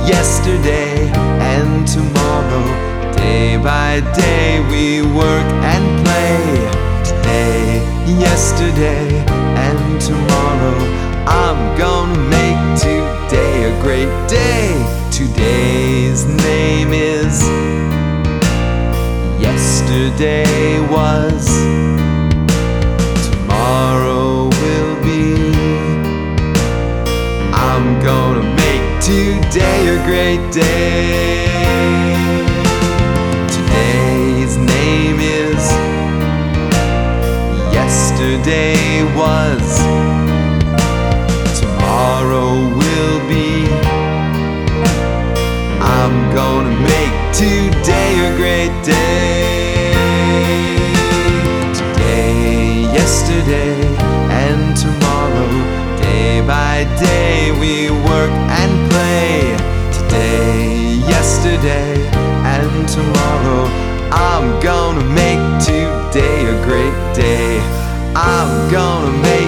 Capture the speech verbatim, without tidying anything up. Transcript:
yesterday and tomorrow. Day by day we work and play. Today, yesterday and tomorrow. I'm gonna make today a great day. Today's name is yesterday was, tomorrow will be. I'm gonna make today a great day. Today's name is yesterday was, tomorrow will be. I'm gonna make today a great day. Today, yesterday and tomorrow. Day by day we work and play. Today, yesterday and tomorrow. I'm gonna make today a great day. I'm gonna make